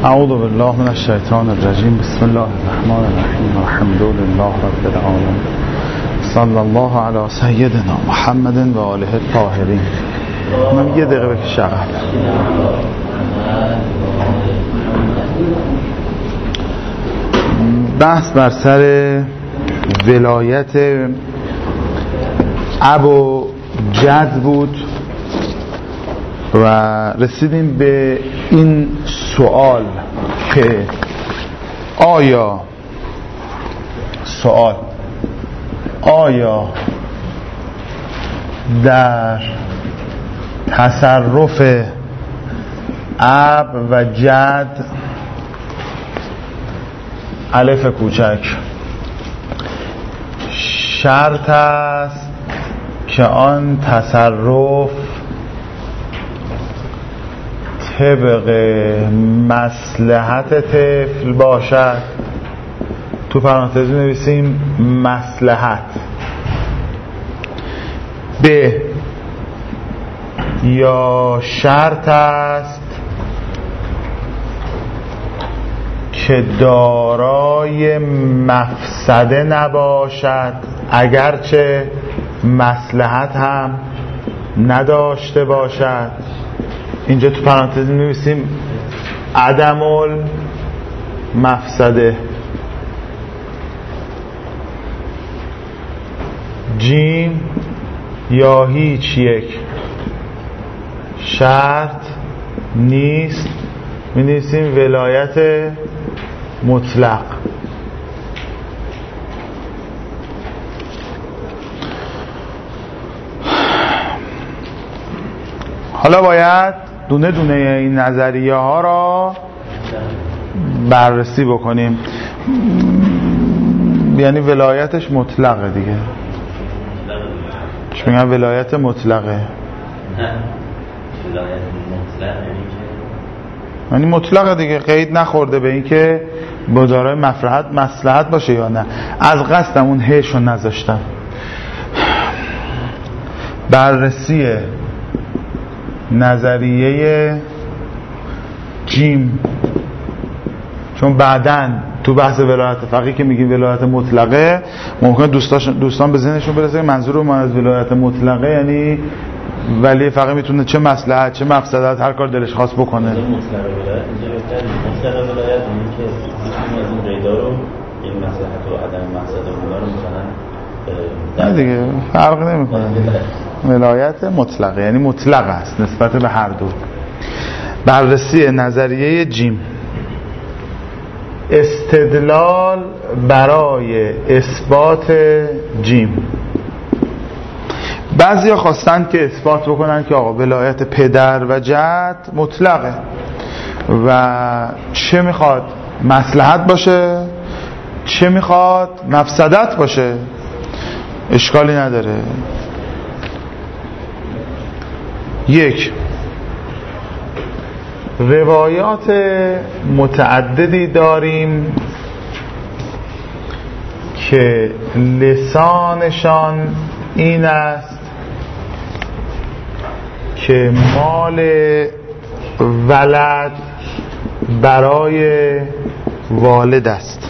اعوذ بالله من الشیطان الرجیم. بسم الله الرحمن الرحیم. الحمد لله رب العالمین. صلی الله علی سیدنا محمد و آله الطاهرین. من یه دقیقه بکش عقب. بحث بر سر ولایت اب و جد بود و رسیدیم به این سوال که آیا در تصرف اب و جد الف کوچک شرط است که آن تصرف طبق مصلحت طفل باشد؟ تو پرانتز نویسیم مصلحت. ب یا شرط است که دارای مفسده نباشد اگرچه مصلحت هم نداشته باشد. اینجا تو پرانتز نویسیم عدم المفسده. جیم یا هیچ یک شرط نیست، می نویسیم ولایت مطلق. حالا باید دونه دونه این نظریه ها را بررسی بکنیم. یعنی ولایتش مطلقه دیگه. چون میگن ولایت مطلقه. یعنی مطلقه دیگه، قید نخورده به این که با دارای مصلحت باشه یا نه. از قصدم اون هشو نذاشتم. بررسی نظریه جیم، چون بعدن تو بحث ولایت فقیه که میگیم ولایت مطلقه، ممکنه دوستان به ذهنشون برسه منظور ما از ولایت مطلقه یعنی ولی فقیه میتونه چه مصلحت چه مفسدت هر کار دلش خواست بکنه. مطلق ولایت اون که از این قیدا رو این مصلحت و عدم مقصد اونا رو مثلا نه دیگه فرق نمیکنه. ولایت مطلقه یعنی مطلق است نسبت به هر دو. بررسی نظریه جیم. استدلال برای اثبات جیم. بعضیا خواستن که اثبات بکنن که آقا ولایت پدر و جد مطلقه و چه میخواد مصلحت باشه چه میخواد مفسدت باشه اشکالی نداره. یک، روایات متعددی داریم که لسانشان این است که مال ولد برای والد است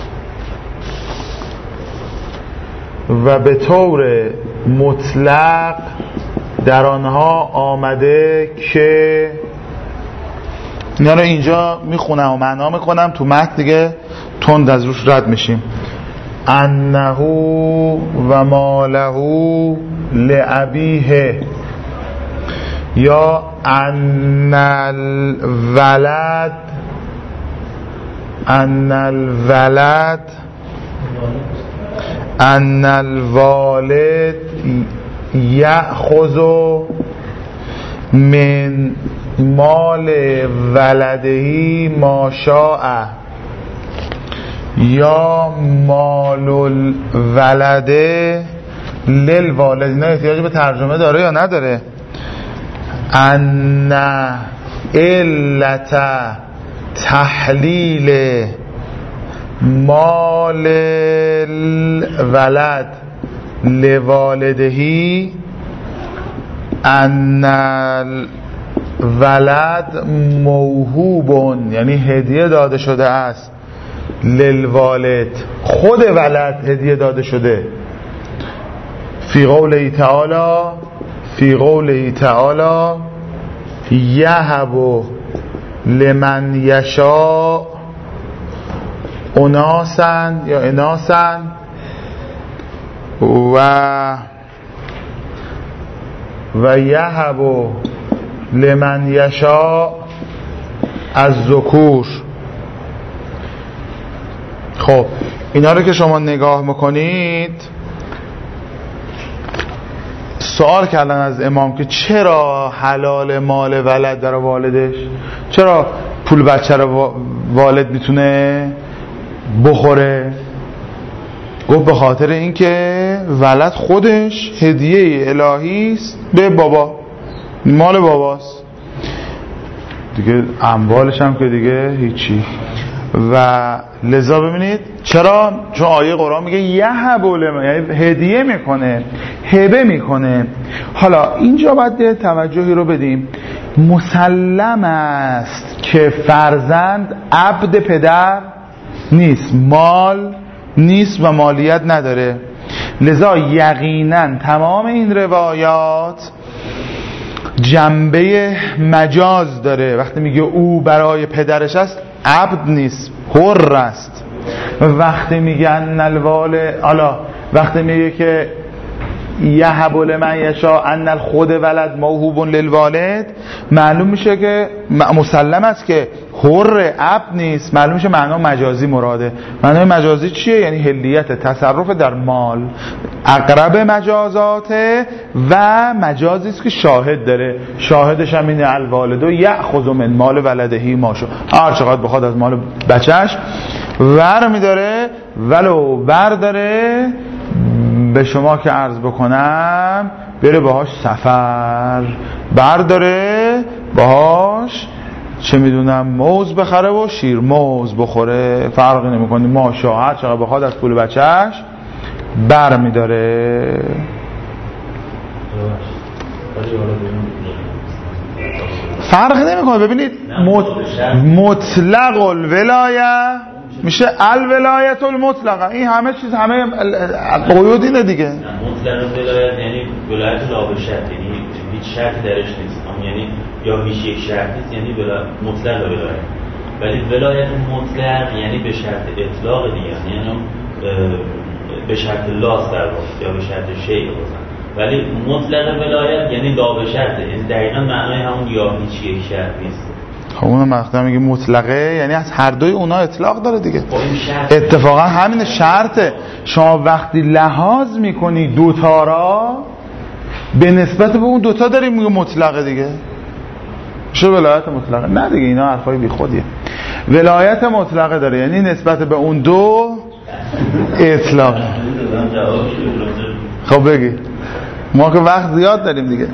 و به طور مطلق در آنها آمده که اینا رو اینجا میخونم و معنا میکنم، تو متن دیگه تند از روش رد میشیم. انه و ماله لابیه یا ان الوالد یأخذ من مال ولده ما شاء یا مال الولده للوالد. اینا احتیاج به ترجمه داره یا نداره؟ ان علت تحلیل مال الولد لوالدهی ان ولد موهوبون یعنی هدیه داده شده است، للوالد خود ولد هدیه داده شده. فی قوله تعالی یهب لمن یشاء اناسا یا اناسا و یهب لمن یشاء الذکور. خب اینا رو که شما نگاه میکنید، سوال کردن از امام که چرا حلال مال ولد در والدش، چرا پول بچه رو والد میتونه بخوره؟ گفت به خاطر اینکه ولد خودش هدیه الهی است به بابا، مال باباست دیگه، اموالش هم که دیگه هیچی. و لذا ببینید چرا؟ چون آیه قرآن میگه یهب لمن، یعنی هدیه میکنه، هبه میکنه. حالا اینجا باید توجهی رو بدیم، مسلم است که فرزند عبد پدر نیست، مال نیست و مالیت نداره. لذا یقینا تمام این روایات جنبه مجاز داره. وقتی میگه او برای پدرش است، عبد نیست، حر است. وقتی میگن وقتی میگه که یهب لمن یشاء ان الخود ولد موهوب للوالد، معلوم میشه که مسلم است که حر عبد نیست، معلوم میشه معنا مجازی مراده. معنای مجازی چیه؟ یعنی حلیت تصرف در مال، اقرب مجازاته و مجازی است که شاهد داره، شاهدش هم اینه الوالد یأخذ من مال ولدهی ما شاء، هر چقدر بخواد از مال بچهش ور میداره. ولو برداره به شما که عرض بکنم بره باهاش سفر، برداره باهاش چه میدونم موز بخره و شیر موز بخوره، فرقی نمیکنه، ماشا هر چقدر بخواد از پول بچهش بر میداره. فرقی نمیکنه. ببینید مطلق الولایه میشه الولایت المطلقه، این همه چیز، همه قیود اینه دیگه. مطلق ولایت یعنی ولایت لا به شرط، یعنی هیچ شرطی درش نیست، یعنی یا هیچ یک شرط نیست، یعنی مطلق ولایت. ولی ولایت مطلق یعنی به شرط اطلاق دیگه، یعنی به شرط لاس در واقع یا به شرط شیء بزن. ولی مطلق ولایت یعنی لا به شرط، یعنی دقیقاً معنای همون یا هیچ یک شرط نیست. خب اون مقطع میگه مطلقه یعنی از هر دوی اونا اطلاق داره دیگه. اتفاقا همین شرطه. شما وقتی لحاظ میکنی دوتا را به نسبت به اون دوتا داری میگه مطلقه دیگه، چه ولایت مطلقه؟ نه دیگه، اینا حرفای بی خودیه. ولایت مطلقه داره یعنی نسبت به اون دو اطلاق. خب بگی، ما که وقت زیاد داریم دیگه،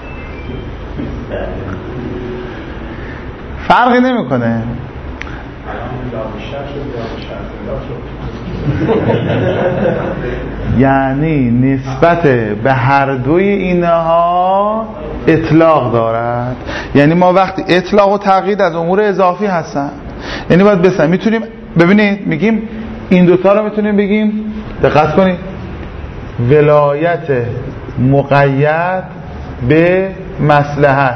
فرقی نمیکنه. یعنی نسبت به هر دوی اینها اطلاق دارد. یعنی ما وقتی اطلاق و تقیید از امور اضافی هستن، یعنی باید بسن میتونیم ببینید میگیم این دوتا رو میتونیم بگیم، دقت کنید، ولایت مقید به مصلحت،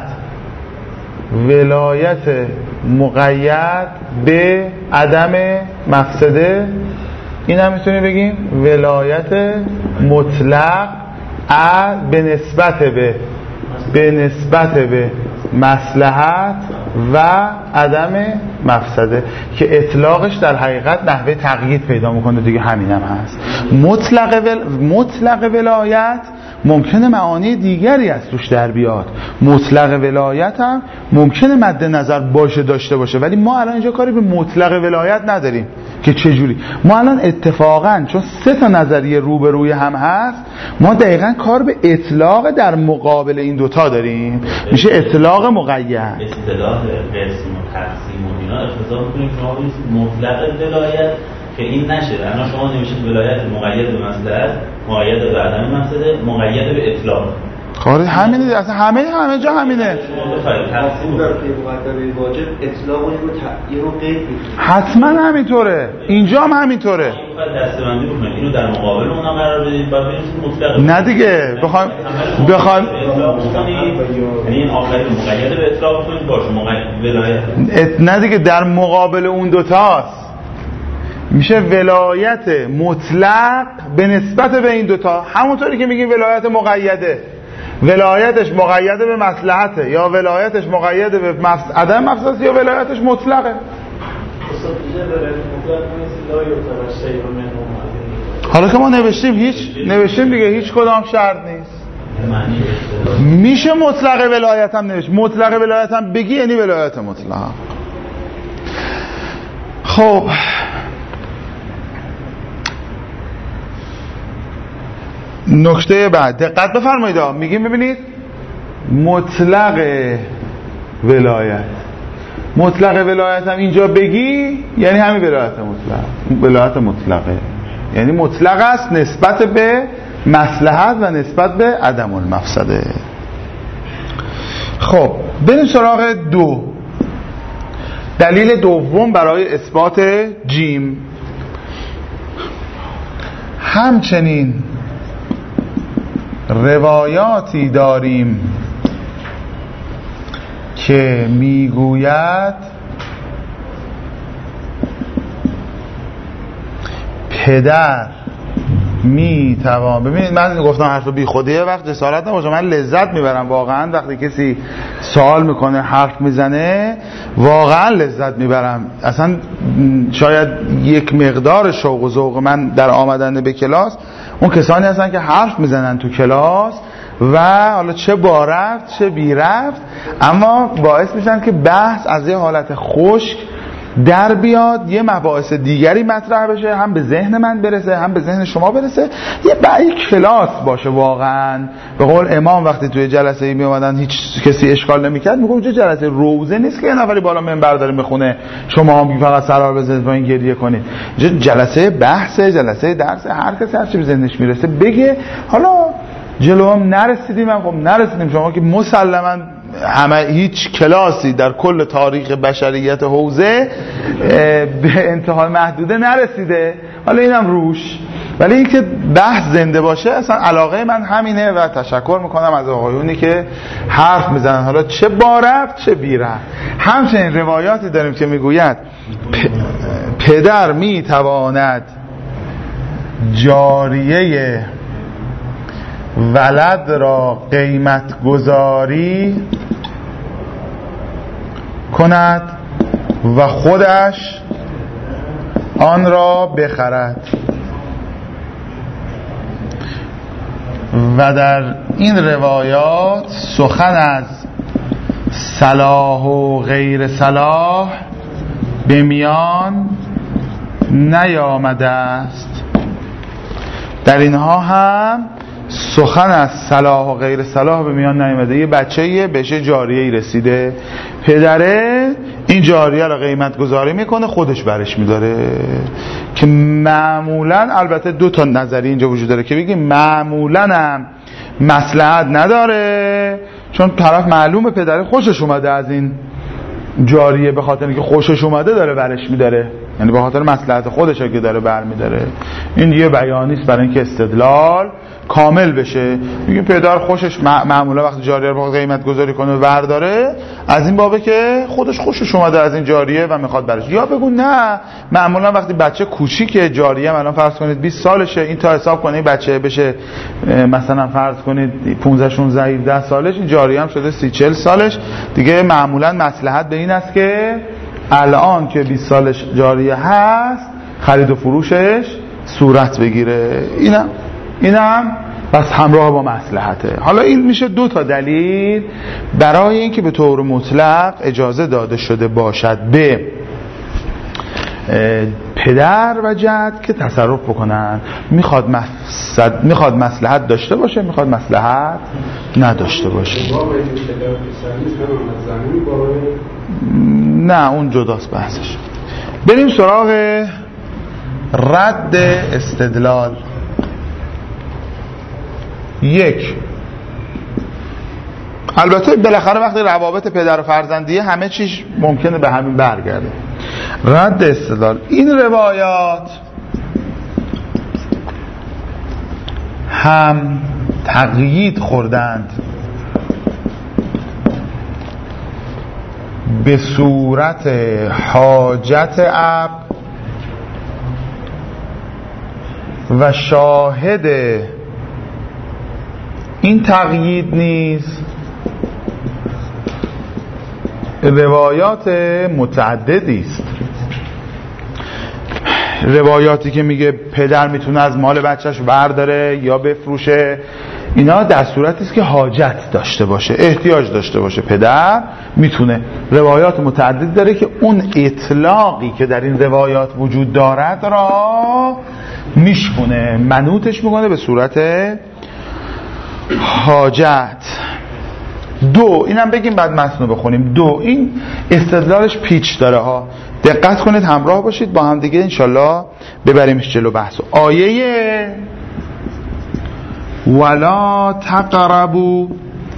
ولایت مقید به عدم مفسده، این هم میتونیم بگیم ولایت مطلق به نسبت به مصلحت و عدم مفسده، که اطلاقش در حقیقت نحوه تقیید پیدا میکنه دیگه، همین هم هست. مطلق ولایت ممکنه معانی دیگری از توش در بیاد. مطلق ولایت هم ممکنه مد نظر داشته باشه، ولی ما الان اینجا کاری به مطلق ولایت نداریم که چجوری. ما الان اتفاقا چون سه تا نظریه روبروی هم هست، ما دقیقا کار به اطلاق در مقابل این دوتا داریم، میشه اطلاق مقید. اصطلاح قسم و تقسیم و اینا افتضاح می‌کنیم شما بگید مطلق ولایت که این نشه. الان شما نمیشه ولایت مقید به مصلحت، مقید به عدم مفسده، مقید به اطلاق. خب همینه اصلا همه جا همینه. حتما همینطوره، اینجا هم همینطوره. دسته‌بندی بکنید اینو در مقابل اونا قرار بدید بعد مطلق. نه دیگه بخوایم یعنی این آخرین مقید به اطلاق کنید باشه مقید ولایت. نه دیگه در مقابل اون دوتاست، میشه ولایت مطلق به نسبت به این دوتا. همونطوری که میگیم ولایت مقیده، ولایتش مقیده به مصلحته یا ولایتش مقیده به عدم مفسدت یا ولایتش مطلقه. حالا که ما نوشتیم دیگه هیچ کدام شرط نیست. میشه مطلق ولایت هم نوشت، مطلق ولایت هم بگی یعنی ولایت مطلق. خب نکته بعد دقت بفرمایید، میگیم ببینید مطلق ولایت هم اینجا بگی یعنی همین ولایت مطلقه، یعنی مطلق است نسبت به مصلحت و نسبت به عدم المفسده. خب بریم سراغ دلیل دوم برای اثبات جیم. همچنین روایاتی داریم که میگوید پدر میتوان. ببینید من گفتم حرف بی خودیه، وقت جسارت نباشه، من لذت میبرم واقعا وقتی کسی سوال میکنه حرف میزنه، واقعا لذت میبرم. اصلا شاید یک مقدار شوق و ذوق من در آمدن به کلاس اون کسانی هستن که حرف میزنن تو کلاس و حالا چه با رفت چه بی رفت، اما باعث میشن که بحث از یه حالت خشک در بیاد، یه مباحث دیگری مطرح بشه، هم به ذهن من برسه هم به ذهن شما برسه، یه کلاس باشه. واقعا به قول امام وقتی توی جلسه می اومدن هیچ کسی اشکال نمیکرد، میگم اینجا جلسه روزه نیست که یه نفری بالا منبر داره میخونه شما هم فقط سرار بزنید و این گریه کنید. اینجا جلسه بحثه، جلسه درس، هر کسی هر چی به ذهنش میرسه بگه. حالا جلو هم نرسیدیم شما که مسلما هیچ کلاسی در کل تاریخ بشریت حوزه به انتهای محدوده نرسیده، حالا اینم روش. ولی اینکه بحث زنده باشه اصلا علاقه من همینه و تشکر میکنم از آقایونی که حرف میزنن، حالا چه با رفت چه بی رفت. همچنین روایاتی داریم که میگوید پدر میتواند جاریه ولد را قیمت گذاری کند و خودش آن را بخرد و در این روایات سخن از صلاح و غیر صلاح به میان نیامده است. در اینها هم سخن از صلاح و غیر صلاح به میان نیامده. یه بچه‌ای بهش جاریه‌ای رسیده، پدره این جاریه رو قیمت گذاری میکنه، خودش برش میداره که معمولا البته دو تا نظریه اینجا وجود داره که بگیم معمولا هم مصلحت نداره، چون طرف معلومه پدره خوشش اومده از این جاریه، به خاطر اینکه خوشش اومده داره برش میداره، یعنی به خاطر مصلحت خودشه که داره برمیداره. این یه بیانی است برای اینکه استدلال کامل بشه. میگیم پدر خوشش معمولا وقتی جاریه رو قیمت گذاری کنه و برداره از این بابه که خودش خوشش اومده از این جاریه و میخواد برش. یا بگو نه، معمولا وقتی بچه کوچیکه جاریه الان فرض کنید 20 سالشه، این تا حساب کنه این بچه بشه مثلا فرض کنید 15 16 17 سالش، این جاریه هم شده 30 40 سالش دیگه. معمولا مصلحت به این است که الان که 20 سالش جاریه هست خرید و فروشش صورت بگیره. اینم پس همراه با مصلحته. حالا این میشه دو تا دلیل برای اینکه به طور مطلق اجازه داده شده باشد به پدر و جد که تصرف بکنن. میخواد مصلحت داشته باشه، میخواد مصلحت نداشته باشه. نه اون جداست بحثش. بریم سراغ رد استدلال. یک، البته بالاخره وقتی روابط پدر و فرزندیه همه چیز ممکنه به همین برگرده. رد استدلال: این روایات هم تقیید خوردند به صورت حاجت اب و شاهد این تقیید نیز روایات متعددی است. روایاتی که میگه پدر میتونه از مال بچهش برداره یا بفروشه، اینا در صورتی است که حاجت داشته باشه، احتیاج داشته باشه، پدر میتونه. روایات متعدد داره که اون اطلاقی که در این روایات وجود دارد را میشکنه، منوطش میکنه به صورت حاجت. دو، اینم بگیم بعد متن رو بخونیم. دو، این استدلالش پیچ داره ها، دقت کنید، همراه باشید با هم دیگه انشالله ببریمش جلو بحثو. آیه ولا تقربوا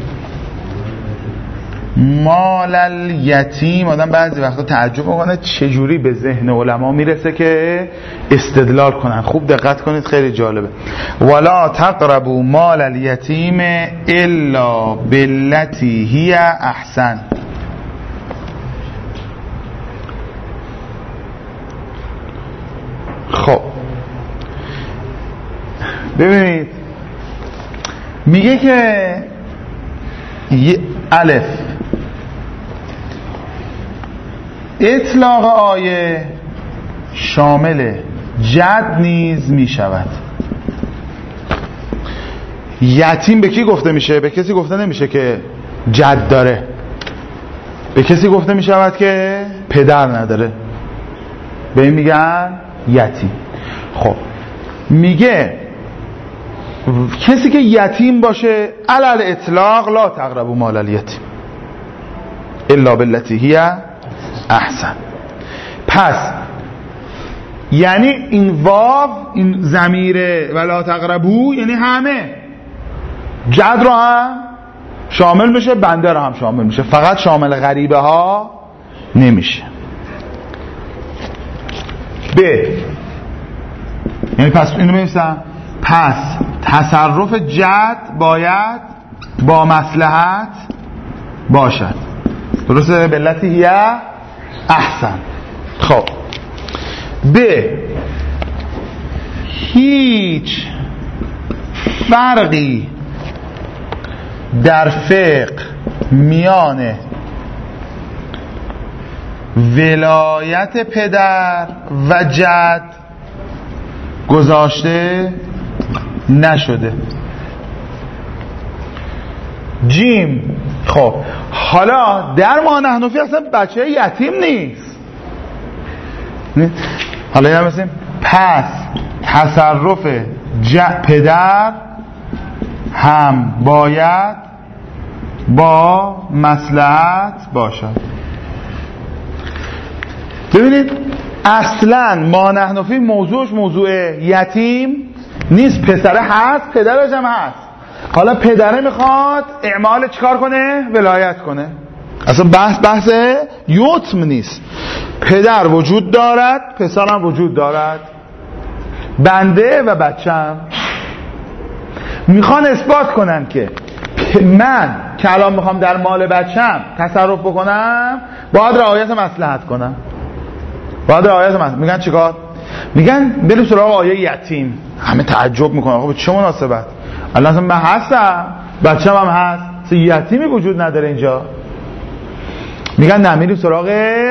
مال الیتیم، آدم بعضی وقتا تعجب میکنه چجوری به ذهن علما میرسه که استدلال کنن. خوب دقت کنید، خیلی جالبه. ولا تقربوا مال الیتیم الا باللتی هی احسن. خب ببینید، میگه که الف اطلاق آیه شامل جد نیز می شود. یتیم به کی گفته میشه؟ به کسی گفته نمیشه که جد داره، به کسی گفته می شود که پدر نداره، به این میگن یتیم. خب میگه کسی که یتیم باشه علل اطلاق لا تقربوا مال الیتیم الا باللتی هی احسن. پس یعنی این واو، این ضمیر ولا تقربوا یعنی همه، جد رو هم شامل میشه، بنده رو هم شامل میشه، فقط شامل غریبه ها نمیشه. ب یعنی پس اینو می‌نویسم، پس تصرف جد باید با مصلحت باشد، درسته؟ بلتی هی احسن. خب ب هیچ فرقی در فقه میان ولایت پدر و جد گذاشته نشده. جیم. خب حالا در ما نحنفی اصلا بچه یتیم نیست. حالا یا مثلا پس تصرف پدر هم باید با مصلحت باشد. ببینید اصلا ما نحنفی موضوعش موضوع یتیم نیست، پسره هست، پدرش هم هست. حالا پدره میخواد اعمال چیکار کنه؟ ولایت کنه. اصلا بحث یتم نیست. پدر وجود دارد، پسرم وجود دارد، بنده و بچم. میخوان اثبات کنن که من که الان میخوام در مال بچم تصرف بکنم باید رعایت مصلحت کنم، باید رعایت مصلحت. میگن چیکار؟ میگن بریم سراغ آیه یتیم. همه تعجب میکنن، خب چه مناسبت؟ الان من هستم، بچم هم هست، یتیمی وجود نداره اینجا. میگن نه، میریم سراغ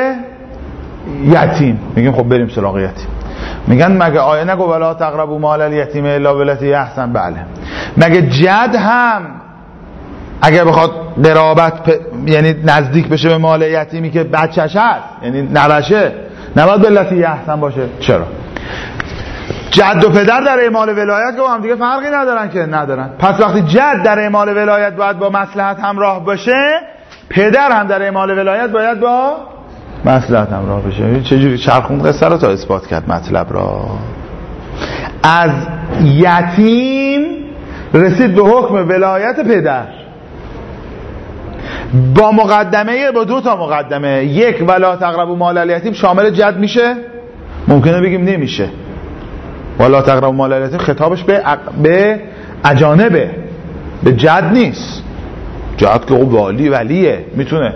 یتیم. میگن خب بریم سراغ یتیم. میگن مگه آیه نگو ولا تقربوا مال الیتیم الا بالتی احسن؟ بله. مگه جد هم اگه بخواد قرابت یعنی نزدیک بشه به مال یتیمی که بچه‌ش هست، یعنی نرشه، نباید بالتی احسن باشه؟ چرا؟ جد و پدر در اعمال ولایت که با هم دیگه فرقی ندارن که؟ ندارن. پس وقتی جد در اعمال ولایت باید با مصلحت همراه باشه، پدر هم در اعمال ولایت باید با مصلحت همراه بشه. چجوری چرخوند قصه رو تا اثبات کرد مطلب را. از یتیم رسید به حکم ولایت پدر. با مقدمه، با دو تا مقدمه، یک ولا تقربوا مال الیتیم شامل جد میشه؟ ممکنه بگیم نمیشه. ولا تقربوا مال الیتیم خطابش به اجانبه، به جد نیست. جد که ولیه میتونه.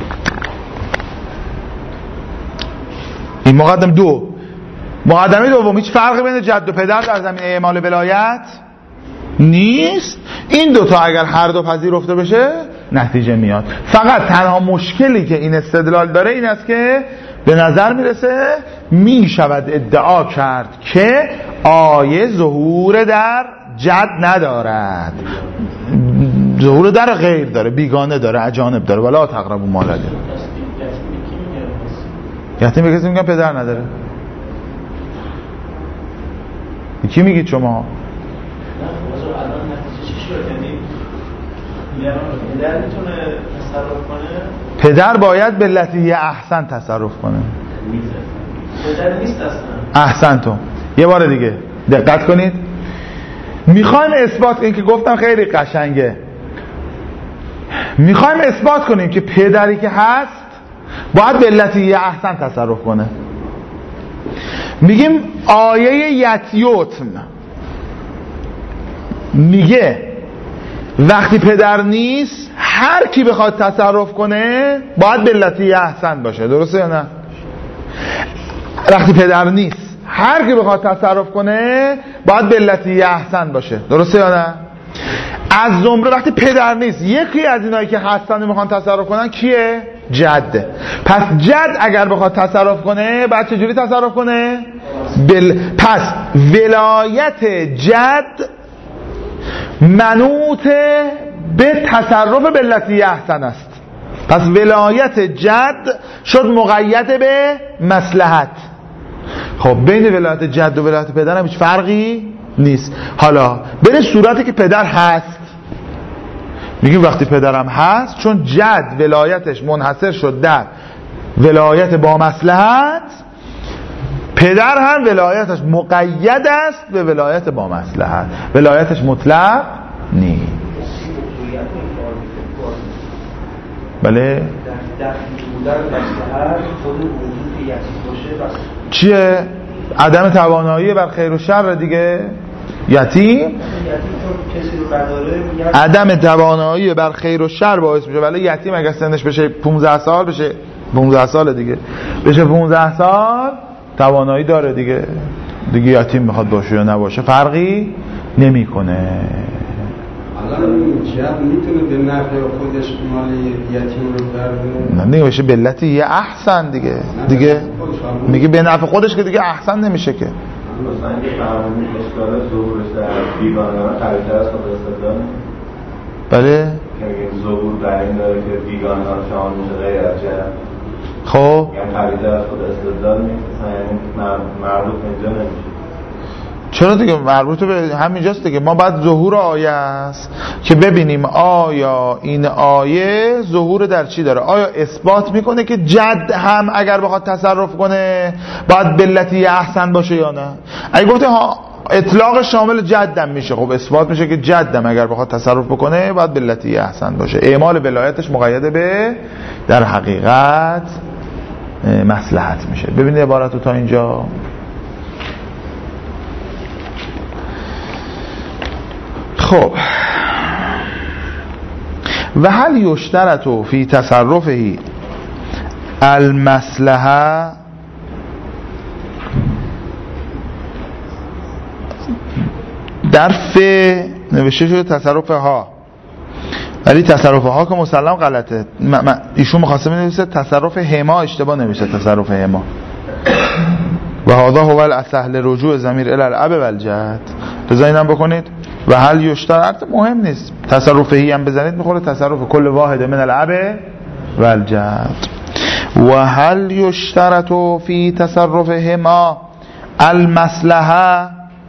این مقدمه دو. مقدمه دوم، هیچ فرقی بین جد و پدر در زمینه اعمال ولایت نیست. این دوتا اگر هر دو پذیرفته بشه نتیجه میاد. فقط تنها مشکلی که این استدلال داره این است که به نظر میرسه میشود ادعا کرد که آیه ظهور در جد ندارد، ظهور در غیر داره، بیگانه داره، اجانب داره. ولا تقربوا مال الیتیم. یتیم به کسی میگن پدر نداره. کی میگید شما؟ پدر باید به لطیه احسن تصرف کنه. پدر نیست اصلا. احسنتون. یه بار دیگه دقت کنید. میخوایم اثبات، این که گفتم خیلی قشنگه، میخوایم اثبات کنیم که پدری که هست باید به لطیه احسن تصرف کنه. میگیم آیه یتیوتم میگه وقتی پدر نیست هر کی بخواد تصرف کنه باید به لطیه احسن باشه. درسته یا نه؟ وقتی پدر نیست هر کی بخواد تصرف کنه باید به لطیه احسن باشه. درسته یا نه؟ از زمره وقتی پدر نیست یکی از اینایی که هستن میخوان تصرف کنن کیه؟ جد. پس جد اگر بخواد تصرف کنه بعد چجوری تصرف کنه؟ پس ولایت جد منوط به تصرف به لطیه احسن است. پس ولایت جد شد مقید به مصلحت. خب بین ولایت جد و ولایت پدر هم هیچ فرقی نیست. حالا بین صورتی که پدر هست میگیم وقتی پدرم هست چون جد ولایتش منحصر شد در ولایت با مصلحت، پدر هم ولایتش مقید است به ولایت با مصلحت، ولایتش مطلق نیست. بله چیه؟ عدم توانایی بر خیر و شر دیگه. یتیم عدم توانایی بر خیر و شر باعث میشه. ولی یتیم اگه سنش بشه 15 سال بشه 15 سال دیگه، بشه 15 سال توانایی داره دیگه یتیم میخواد باشه یا نباشه فرقی نمیکنه. الان این جد میتونه به نفع خودش مال یتیم رو برده؟ نه بشه به لطیه یه احسن دیگه میگه به نفع خودش که دیگه احسن نمیشه که. مثلا یه فرمانی اشکال ظهورش در بیگانه قوی‌تر از خود استدلال. بله که میگیم ظهور در این داره که بیگانه ها شامل میشه غیر از جد. خب یعنی قوی‌تر از خود استدلال نیست، یعنی مربوط اینجا نمیشه. چرا دیگه مربوط به همینجاست دیگه. ما بعد ظهور آیه است که ببینیم آیا این آیه ظهور در چی داره. آیا اثبات میکنه که جد هم اگر بخواد تصرف کنه باید بلتی احسن باشه یا نه. اگه گفته ها اطلاق شامل جدم میشه، خب اثبات میشه که جدم اگر بخواد تصرف بکنه باید بلتی احسن باشه. اعمال ولایتش مقید به در حقیقت مصلحت میشه. ببینید عبارتو تا اینجا. خب و هل یشترط فی تصرفه المصلحه، در ف نوشته شده تصرف ها، ولی تصرف ها که مسلم غلطه. ایشون مخواستم نویسه تصرف هما، اشتباه نویسه تصرف هما. و هذا هو الاصح لرجوع ضمیر الی الاب و الجد. رضا اینم بکنید. و هل یشترط مهم نیست، تصرف هی هم بزنید میخوره تصرف کل واحد من الاب و الجد. و هل یشترط فی تصرفهما المصلحه،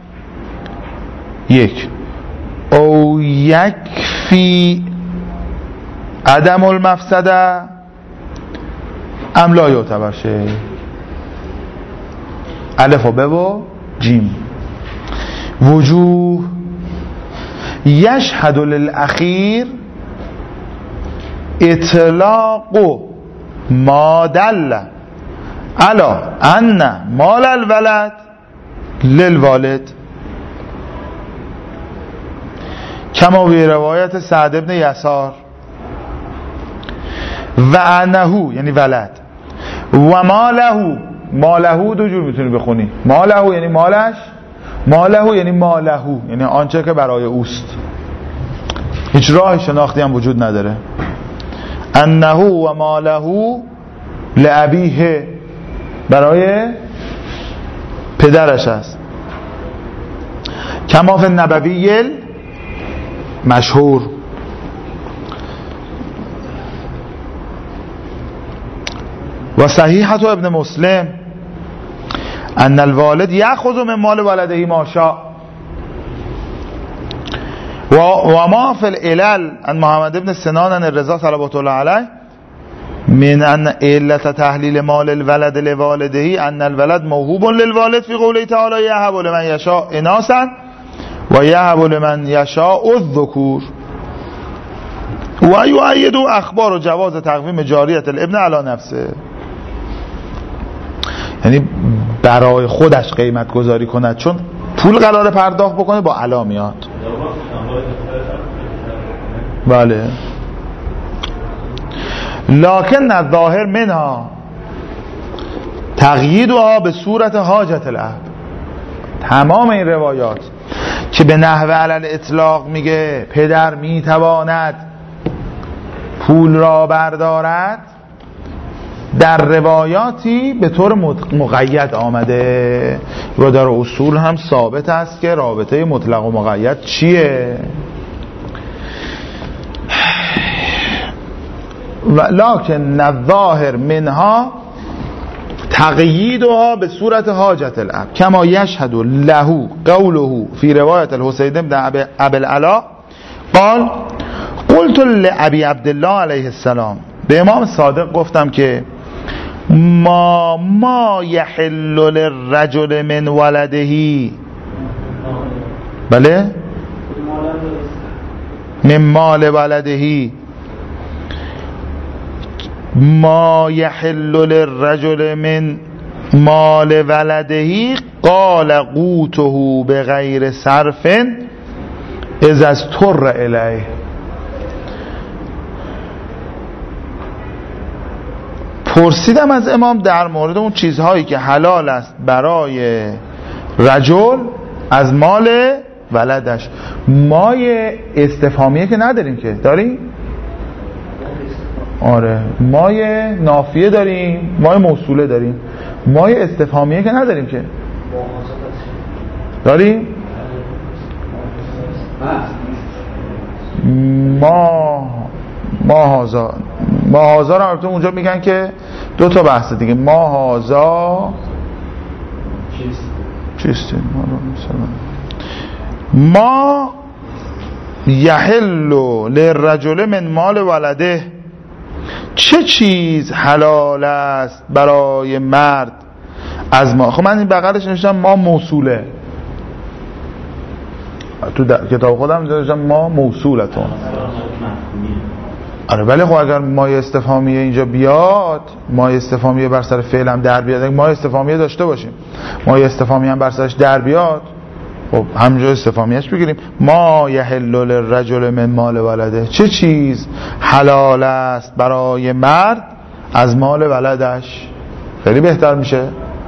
یک او یکفی عدم المفسده ام لا یعتبر شیء. الف و ب و جیم. وجوه یشهد للاخیر اطلاق ما دل علی ان مال الولد للوالد کما به روایت سعد ابن یسار و انهو یعنی ولد و مالهو دو جور میتونی بخونی، مالهو یعنی مالش، مالهو یعنی مالهو یعنی آنچه که برای اوست، هیچ راه شناختی هم وجود نداره. انه و مالهو لابیه برای پدرش است. کما فی النبوی مشهور. و صحیحة ابن مسلم ان الوالد یأخذ من مال ولده ما شاء و ما فی العلل ان محمد ابن سنان ان الرضا صلوات الله علیه من ان علت تحلیل مال الولد لوالده ان الولد موهوب للوالد فی قوله تعالی یهب لمن یشاء اناثا و یهب لمن یشاء الذکور و یؤید اخبار جواز تقویم جاریه الابن علی نفسه، یعنی برای خودش قیمت گذاری کند چون پول قراره پرداخت بکنه با علا میاد. بله لکن الظاهر منها تقییدها به صورت حاجت الاب. تمام این روایات که به نحو علی الاطلاق میگه پدر میتواند پول را بردارد، در روایاتی به طور مقید آمده و در اصول هم ثابت است که رابطه مطلق و مقید چیه. لکن الظاهر منها تقییدها به صورت حاجت الاب کما یشهد له قوله فی روایت الحسین بن ابی العلا قال قلت لابی عبدالله علیه السلام، به امام صادق گفتم که ما یحل للرجل من ولده، بله من مال ولده، ما یحل للرجل من مال ولده قال قوته بغیر صرف اذا اضطر الیه. پرسیدم از امام در مورد اون چیزهایی که حلال است برای رجل از مال ولدش. مای استفهامیه که نداریم که داریم؟ آره مای نافیه داریم، مای موصوله داریم، مای استفهامیه که نداریم که داریم؟ ما هازا رو البته اونجا میگن که دو تا بحثه دیگه، ما هازا چیستی ما یحل للرجل من مال ولده، چه چیز حلال است برای مرد از ما. خب من این بغلش نوشتم ما موصوله، تو کتاب خودم نوشتم ما موصولتون. آره ولی خب اگر مایه استفهامیه اینجا بیاد، مایه استفهامیه بر سر فعل هم در بیاد، اگه مایه استفهامیه داشته باشیم مایه استفهامیه هم بر سرش در بیاد، خب همینجا استفهامیهش بگیریم ما یحل للرجل من مال ولده، چه چیز حلال است برای مرد از مال ولدش. خیلی بهتر میشه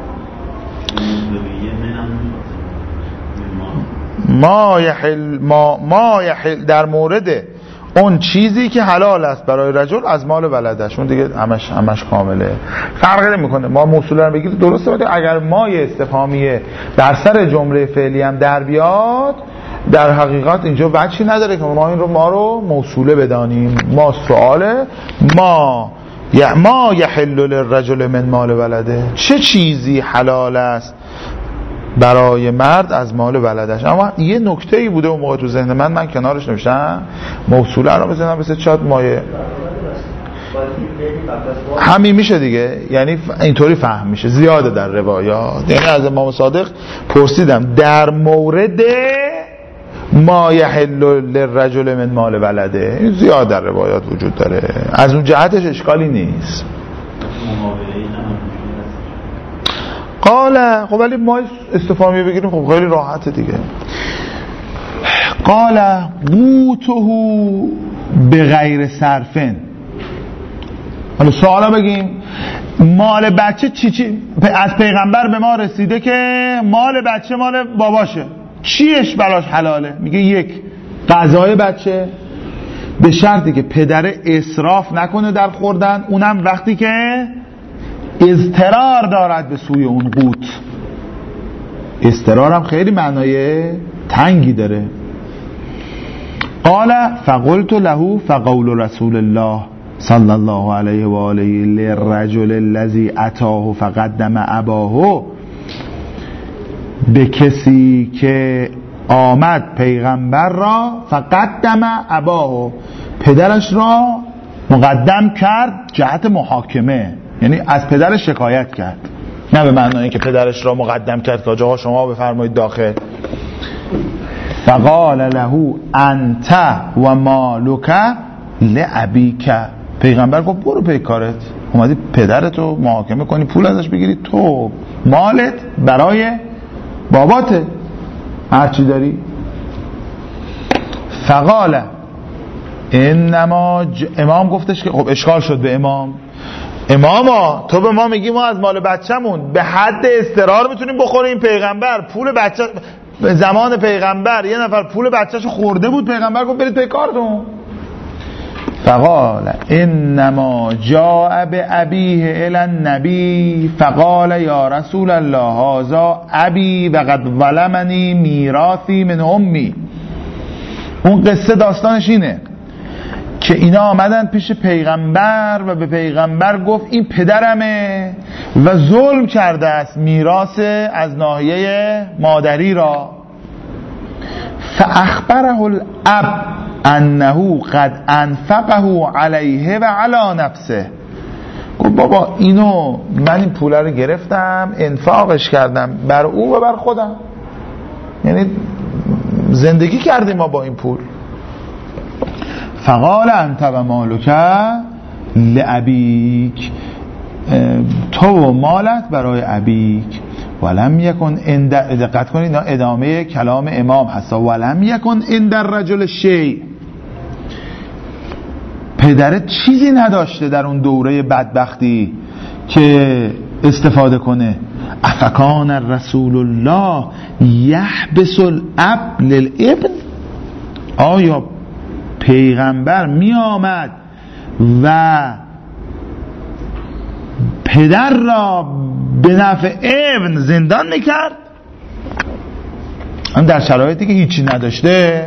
ما یحل در مورد اون چیزی که حلال است برای رجل از مال ولدش، اون دیگه همش کامله، فرقی نمیکنه. ما موصوله رو بگید درسته، ولی اگر ما استفهامیه بر سر جمله فعلی هم در بیاد، در حقیقت اینجا وجهی نداره که ما رو موصوله بدانیم. ما سواله ما یحل للرجل من مال ولده، چه چیزی حلال است برای مرد از مال ولدش. اما یه نکته‌ای بوده اون موقع تو ذهن من کنارش نوشتم، موصوله رو بزنم مثل چات مایه همین میشه دیگه، یعنی اینطوری فهم میشه زیاده در روایات. یعنی از امام صادق پرسیدم در مورد ما یحل للرجل من مال ولده، این زیاد در روایات وجود داره، از اون جهتش اشکالی نیست. قال خب ولی ما استفهامی بگیریم خب خیلی راحته دیگه. قال قوته بغیر صرفن. حالا سوالا بگیم مال بچه چی از پیغمبر به ما رسیده که مال بچه مال باباشه، چیش براش حلاله؟ میگه یک، غذای بچه به شرطی که پدر اسراف نکنه در خوردن، اونم وقتی که اضطرار دارد به سوی اون قوت. اضطرار هم خیلی معنای تنگی داره. قال فقلت له فقول رسول الله صلی الله علیه و آله للرجل الذی اتاه فقدم اباه، به کسی که آمد پیغمبر را فقدم اباه، پدرش را مقدم کرد جهت محاکمه، یعنی از پدرش شکایت کرد، نه به معنی که پدرش را مقدم کرد که آقا شما بفرمایید داخل. فقال له انت و مالک لابیک، پیغمبر گفت برو پی کارت، اومدی پدرتو محاکمه کنی پول ازش بگیری، تو مالت برای باباته هرچی داری. فقال انما امام گفتش که خب اشکال شد به اماما تو به ما میگی ما از مال بچه‌مون به حد اضطرار میتونیم بخوریم، پیغمبر پول بچه به زمان پیغمبر یه نفر پول بچه‌شو خورده بود، پیغمبر گفت برید پی کارتون. فقال انما جاء بأبيه الى النبي فقال یا رسول الله هذا ابي وقد ظلمني میراثی من امي. اون قصه داستانش اینه که اینا آمدن پیش پیغمبر و به پیغمبر گفت این پدرمه و ظلم کرده است میراث از ناحیه مادری را. فاخبره الاب انه قد انفقه علیه و علی نفسه. گفت بابا اینو من این پول رو گرفتم انفاقش کردم بر او و بر خودم، یعنی زندگی کردیم ما با این پول. فقال انت و مالک لابیک، تو و مالت برای ابیک. ولم یکن دقت کنید ادامه کلام امام هست، ولم یکن عند الرجل شیء، پدر چیزی نداشته در اون دوره بدبختی که استفاده کنه. افکان رسول الله یحبس الاب للابن، آیا پیغمبر می آمد و پدر را به نفع ابن زندان میکرد؟ هم در شرایطی که هیچی نداشته.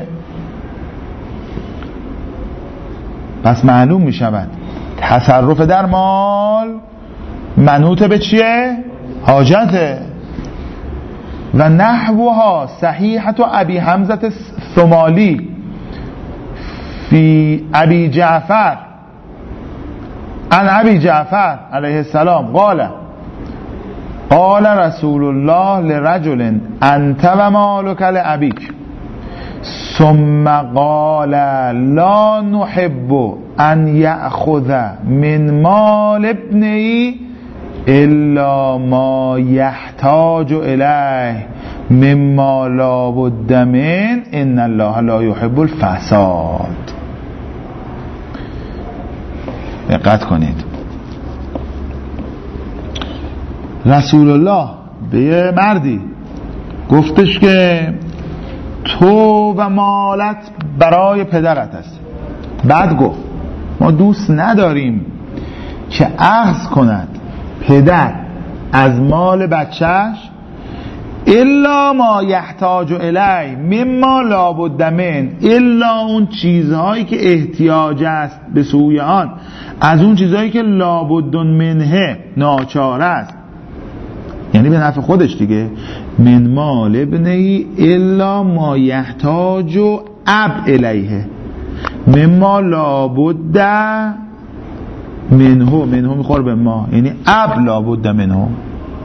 پس معلوم می شود تصرف در مال منوط به چیه؟ حاجته. و نحوها صحیحت ابی حمزه الثمالی فی ابی جعفر عن ابی جعفر علیه السلام قال رسول الله لرجل انت و مالک لابیک ثم قال لا نحب ان یأخذ من مال ابنه الا ما یحتاج الیه مما لا بد من ان الله لا یحب الفساد. دقت کنید، رسول الله به یه مردی گفتش که تو و مالت برای پدرت است. بعد گفت ما دوست نداریم که اخذ کند پدر از مال بچهش الا ما یحتاج الی مما لا بد من، الا اون چیزهایی که احتیاج است به سوی آن، از اون چیزهایی که لا بد منه ناچار است، یعنی به نفع خودش دیگه. من مال ابنه الا ما یحتاج اب الیه مما لا بد منه میخوره به ما، یعنی اب لا بد منه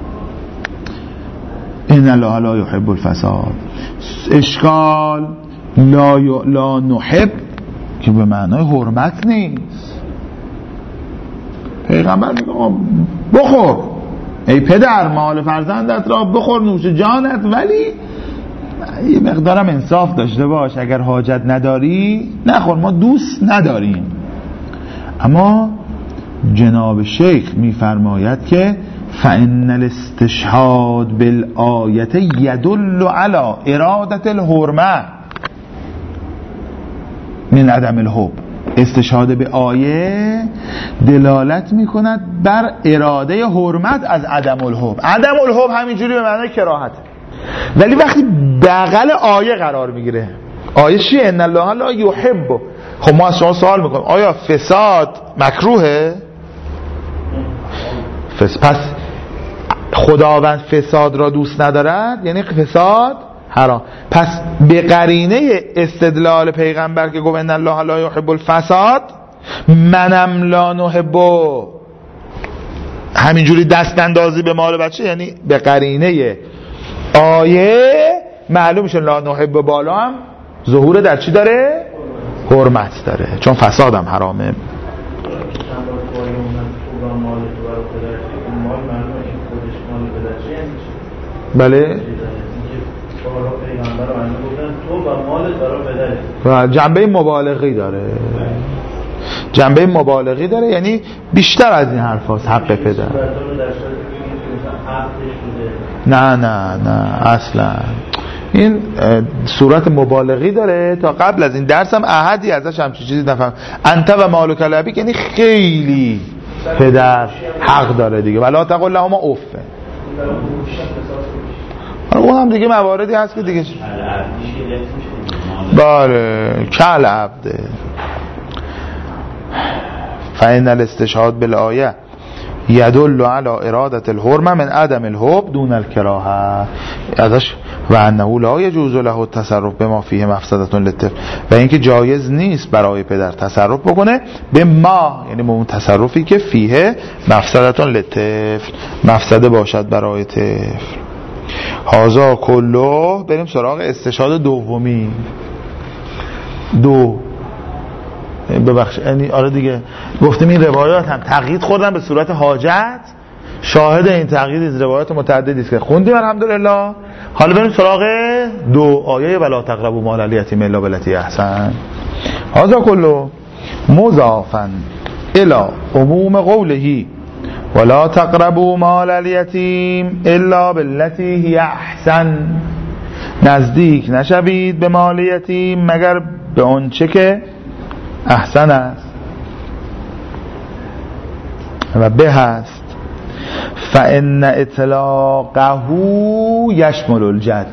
ان الله لا یحب الفساد. اشکال لا نحب که به معنای حرمت نیست. پیغمبر میگه بخور ای پدر مال فرزندت را بخور نوش جانت، ولی یه مقدارم انصاف داشته باش، اگر حاجت نداری نخور، ما دوست نداریم. اما جناب شیخ میفرماید که فإن الاستشهاد بالآیت یدل علی ارادة الحرمه من عدم الحب. استشهاد به آیه دلالت میکند بر اراده حرمت از عدم الحب. عدم الحب همینجوری به معنای کراهت، ولی وقتی بغل آیه قرار میگیره، آیه چیه؟ ان الله لا یحب. خب ما از شما سوال میکنیم آیا فساد مکروهه؟ پس خداوند فساد را دوست ندارد، یعنی فساد حرام. پس به قرینه استدلال پیغمبر که گفت ان الله لا یحب الفساد، منم لا نحب همینجوری دست اندازی به مال بچه، یعنی به قرینه آیه معلوم میشه لا نحب بالا هم ظهور در چی داره؟ حرمت داره، چون فساد هم حرامه. بله و جنبه مبالغی داره، جنبه مبالغی داره، یعنی بیشتر از این حرف هاست حق پدر. نه اصلا این صورت مبالغی داره. تا قبل از این درس هم احدی ازش همچین چیزی نفهم. انت و مالک لبیک یعنی خیلی پدر حق داره دیگه، ولا تقل لهما اف. اون هم دیگه مواردی هست که دیگه بله کل عبده. فإن الاستشهاد بالآیه یدل علی ارادة الحرمه من عدم الحب دون الکراهه ازش و انه لا یجوز له التصرف بما فیه مفسدة للطفل، و اینکه جایز نیست برای پدر تصرف بکنه به ما، یعنی به اون تصرفی که فیه مفسدة للطفل، مفسده باشد برای طفل. هازا کلو. بریم سراغ استشهاد دومی. ببخش یعنی آره دیگه گفتیم این روایات هم تقیید خوردن به صورت حاجت. شاهد این تقیید از روایات متعددی است که خوندیم الحمدلله. حالا بریم سراغ دو آیه ولا تقربوا مال الیتیم الا بالتی احسن. هذا کلو مضافا الی عموم قوله ولا تقربوا مال الیتیم الا بالتی هی احسن. نزدیک نشوید به مال یتیم مگر به اون چه که احسن است و به است. فان اطلاقه یشمل الجد.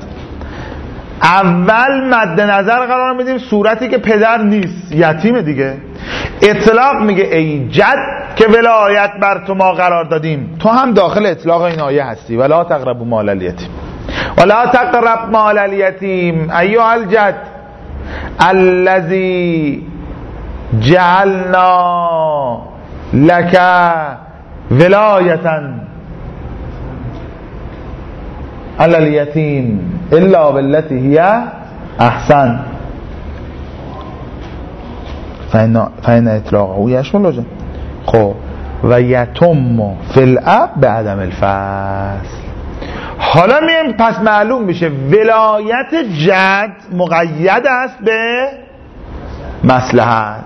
اول مد نظر قرار میدیم صورتی که پدر نیست، یتیم دیگه. اطلاق میگه ای جد که ولایت بر تو ما قرار دادیم، تو هم داخل اطلاق این آیه هستی. ولا تقربوا مال الیتیم، ولا تقرب مال الیتیم ایها الجد الذی جعلنا لك ولایتا علی الیتیم الا بالتی هی احسن. فإن اطلاقه یشمل الجد. خب و یتم فی الاب به عدم الفصل. حالا میگیم پس معلوم میشه ولایت جد مقید است به مصلحت،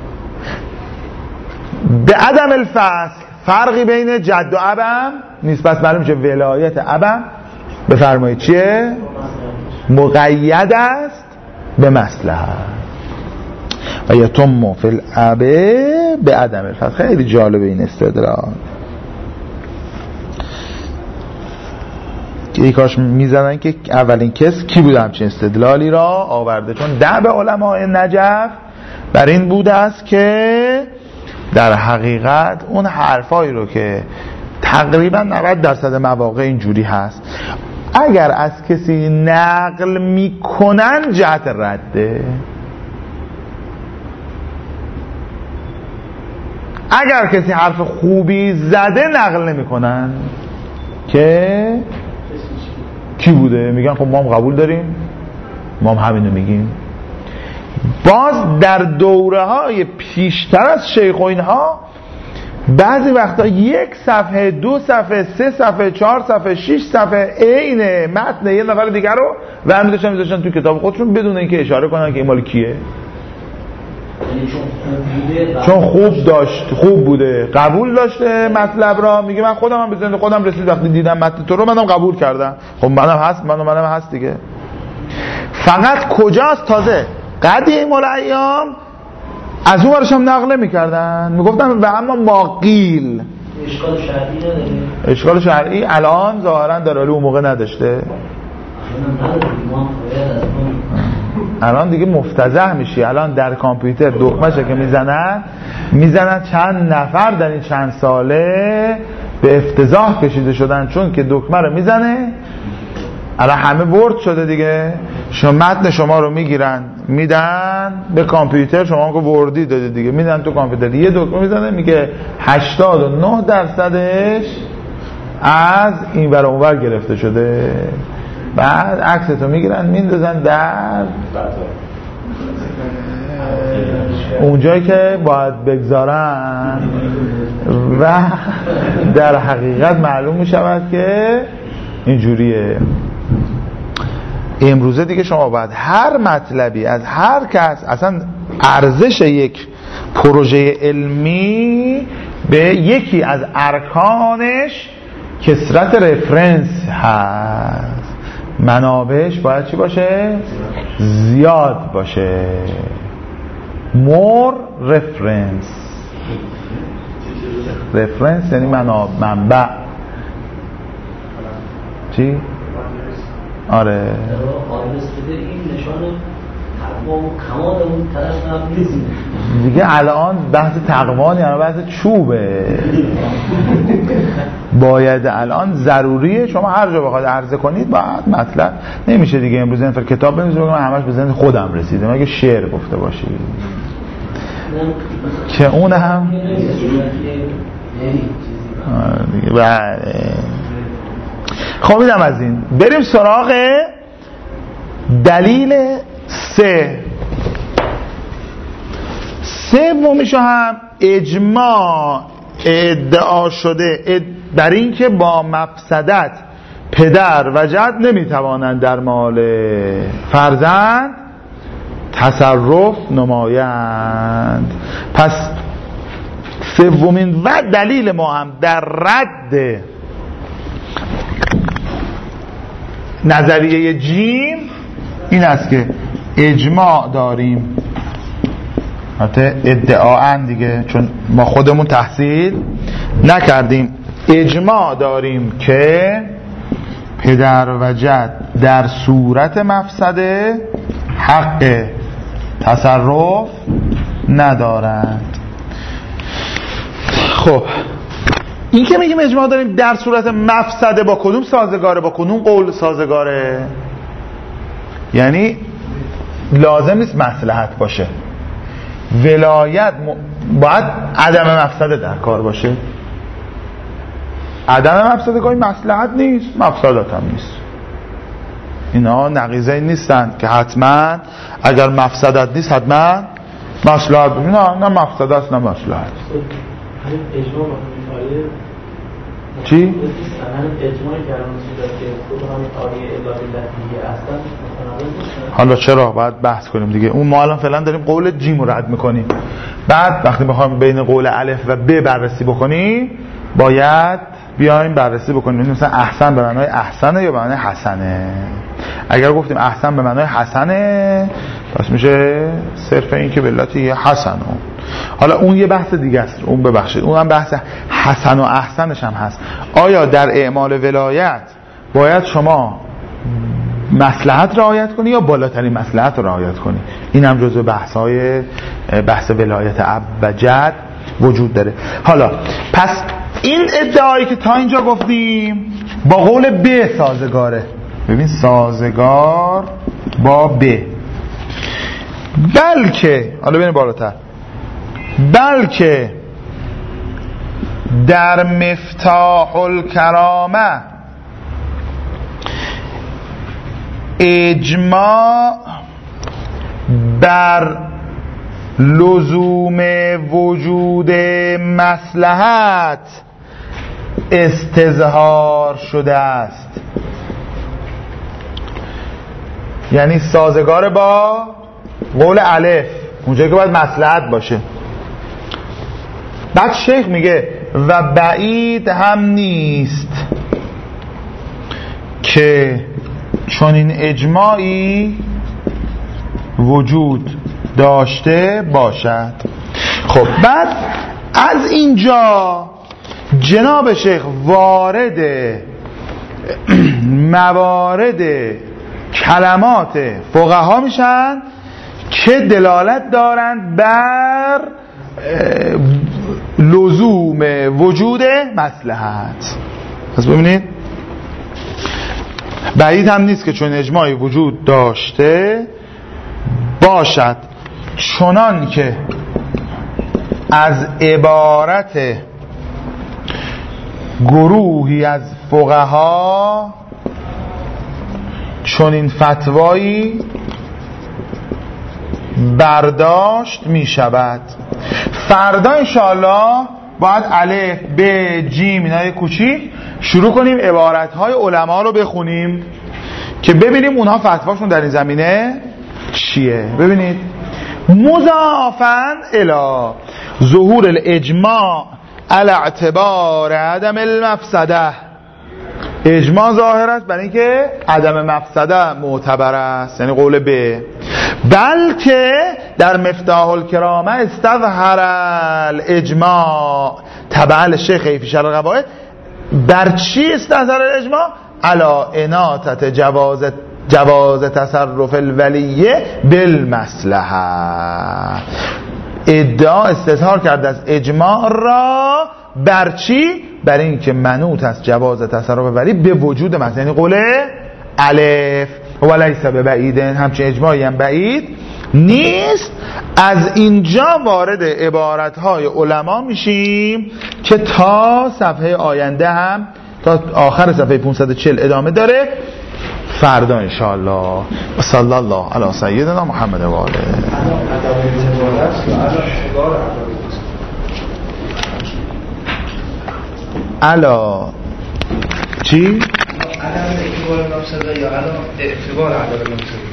به عدم الفصل فرقی بین جد و ابم نیست. پس معلوم میشه ولایت ابم بفرمایید چیه؟ مقید است به مصلحت. و یتم فی الاب به عدم الفصل. خیلی جالب این استدلال. یک کاش میزنن که اولین کس کی بود همچین استدلالی را آورده، چون دعب علماء نجف بر این بوده است که در حقیقت اون حرفایی رو که تقریبا 90% مواقع اینجوری هست، اگر از کسی نقل میکنن جهت رده، اگر کسی حرف خوبی زده نقل نمیکنن که کی بوده، میگن خب ما هم قبول داریم، ما هم همینو میگیم. باز در دوره های پیشتر از شیخ و اینها بعضی وقتا 1 صفحه 2 صفحه 3 صفحه 4 صفحه 6 صفحه عین متن یه نفر دیگر رو ورمی‌داشتن میذاشتن تو کتاب خودشون بدون اینکه اشاره کنن که این مال کیه، چون خوب بوده، قبول داشته مطلب را. میگه من خودم هم به ذهن خودم رسید وقتی دیدم متن تو رو منم قبول کردم. خب منم هست دیگه. فقط کجاست؟ تازه قدیم الایام از اون ورش هم نقل میکردن، میگفتن و اما ما قیل. اشکال شرعی نداره؟ اشکال شرعی الان ظاهرا داره، ولی اون موقع نداشته. الان دیگه مفتضح میشی. الان در کامپیوتر دکمه‌شو که میزنن چند نفر در این چند ساله به افتضاح کشیده شدن، چون که دکمه رو میزنه الان همه ورد شده دیگه. شما متن شما رو میگیرن میدن به کامپیوتر، شما که وردی داده دیگه میدن تو کامپیوتر، یه دکمه میزنه میگه 89%ش از این ور اون ور گرفته شده. بعد عکستو میگیرن میندازن در اونجایی که باید بگذارن و در حقیقت معلوم میشود که اینجوریه. امروزه دیگه شما باید هر مطلبی از هر کس، اصلا ارزش یک پروژه علمی به یکی از ارکانش کثرت رفرنس هست. منابعش باید چی باشه؟ زیاد باشه. more reference یعنی منبع. چی؟ آره این نشانه تقوا و کمال اون طرف هم نیست دیگه. الان بحث تقوا نیست، بحث چوبه. باید الان ضروریه شما هر جا بخواید عرضه کنید باید مطلب نمیشه دیگه. امروز این کتاب بنویسید بگم من همش به ذهن خودم رسیده، مگه شعر گفته باشی که اون هم دیگه. بله خب میدم از این بریم سراغ دلیل 3. سومیشو هم اجماع ادعا شده بر این که با مفسدت پدر و جد نمیتوانند در مال فرزند تصرف نمایند. پس سومین و دلیل ما هم در رد نظریه جیم این است که اجماع داریم، حتی ادعاً دیگه چون ما خودمون تحصیل نکردیم، اجماع داریم که پدر و جد در صورت مفسده حق تصرف ندارند. خب این که میگیم اجماع داریم در صورت مفسده با کدوم سازگاره، با کدوم قول سازگاره؟ یعنی لازم نیست مصلحت باشه، ولایت باید عدم مفسده در کار باشه. عدم مفسده گاهی مصلحت نیست، مفسدت هم نیست. اینا نقیضه نیستن که حتما اگر مفسدت نیست حتما مصلحت. نه مفسده است نه مصلحت. چی؟ اجماع کردن که خود همین آیه الا بالله اصلا حالا چرا باید بحث کنیم دیگه. اون ما الان فعلا داریم قول جیم رو رد میکنیم، بعد وقتی میخوایم بین قول الف و ب بررسی بکنیم باید بیایم بررسی بکنیم مثلا احسن به معنای احسنه یا به معنای حسنه. اگر گفتیم احسن به معنای حسنه پس میشه صرف این که بلتی حسنه. حالا اون یه بحث دیگه است، اون ببخشید اون هم بحث حسن و احسنش هم هست. آیا در اعمال ولایت باید شما مصلحت رعایت کنی یا بالاترین مصلحت رو رعایت کنی؟ این هم جزو بحث ولایت اب و جد وجود داره. حالا پس این ادعایی که تا اینجا گفتیم با قول ب سازگاره. ببین سازگار با ب، بلکه حالا ببین بالاتر، بلکه در مفتاح الکرامه اجماع بر لزوم وجود مصلحت استظهار شده است، یعنی سازگار با قول الف اونجایی که باید مصلحت باشه. بعد شیخ میگه و بعید هم نیست که چنین اجماعی وجود داشته باشد. خب بعد از اینجا جناب شیخ وارد موارد کلمات فقها میشن که دلالت دارند بر لزوم وجود مصلحت. پس ببینید بعید هم نیست که چون اجماعی وجود داشته باشد، چنان که از عبارت گروهی از فقها چنین فتوایی برداشت می شود. فردا انشاءالله باید الف ب جیم اینای کوچیک شروع کنیم عبارتهای علما رو بخونیم که ببینیم اونها فتواشون در این زمینه چیه. ببینید مضافاً الی ظهور الاجماع علی اعتبار عدم المفسده، اجماع ظاهر است برای اینکه عدم مفسده معتبر است، یعنی قول ب، بلکه در مفتاح الکرامه استظهر الاجماع تبع الشیخ فی شرح القواعد. بر چی استظهر الاجماع؟ علی اناطه جواز تصرف الولیه بالمصلحه. ادعا استظهار کرده از اجماع را بر چی؟ بر این که منوط است جواز تصرف ولی به وجود مصلحت، یعنی قول الف ولیس ببعید، همچنین اجماعی هم بعید نیست. از اینجا وارد عبارتهای علما میشیم که تا صفحه آینده هم تا آخر صفحه 540 ادامه داره. فردا انشاءالله. صلی الله علی سیدنا محمد و آله. علا چی؟ عدم اعتبار مفسده یا علا اعتبار عدم مفسده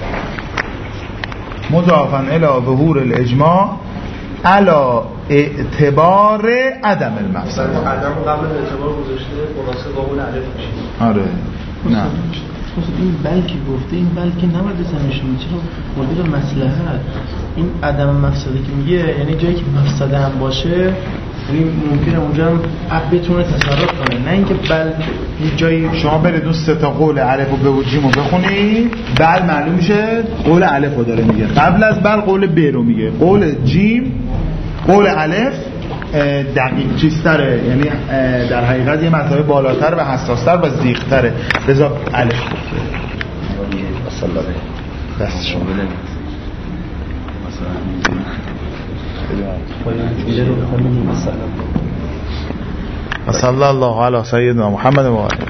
مضافاً الی ظهور الاجماع علا اعتبار عدم المفسده. عدم قبل اعتبار گذاشته خلاصه با اون الف میشه. آره نه این بلکه گفته، این بلکه نباید بزنش، چرا خورده به مصلحت؟ این عدم مفسده که میگه یعنی جایی که مفسده هم باشه، یعنی ممکنه اونجا هم بتونه تصرف کنه، نه اینکه بل یه جایی شما برید اون سه تا قول الف و ب و جیم رو بخونید، بل معلوم میشه قول الف رو داره میگه، قبل از بل قول ب رو میگه، قول جیم قول الف دقیق چیزتره، یعنی در حقیقت یه مرتبه بالاتر و حساستر و زیغ‌تره، لذا الف مثلا دست شما مثلا صلی الله علی سیدنا محمد و آله.